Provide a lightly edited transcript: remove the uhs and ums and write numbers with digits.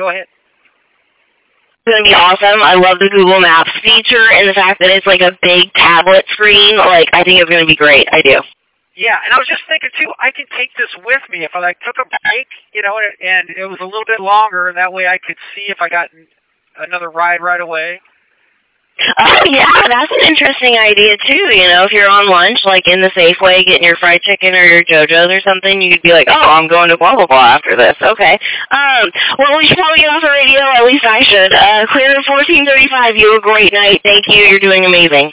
Go ahead. It's going to be awesome. I love the Google Maps feature and the fact that it's like a big tablet screen. Like, I think it's going to be great. I do. Yeah, and I was just thinking, too, I could take this with me if I, like, took a break, you know, and it was a little bit longer, and that way I could see if I got another ride right away. Oh, yeah, that's an interesting idea, too. You know, if you're on lunch, like in the Safeway, getting your fried chicken or your JoJo's or something, you could be like, oh, I'm going to blah, blah, blah after this. Okay. Well, we should probably get off the radio. At least I should. Clear 1435, you have a great night. Thank you. You're doing amazing.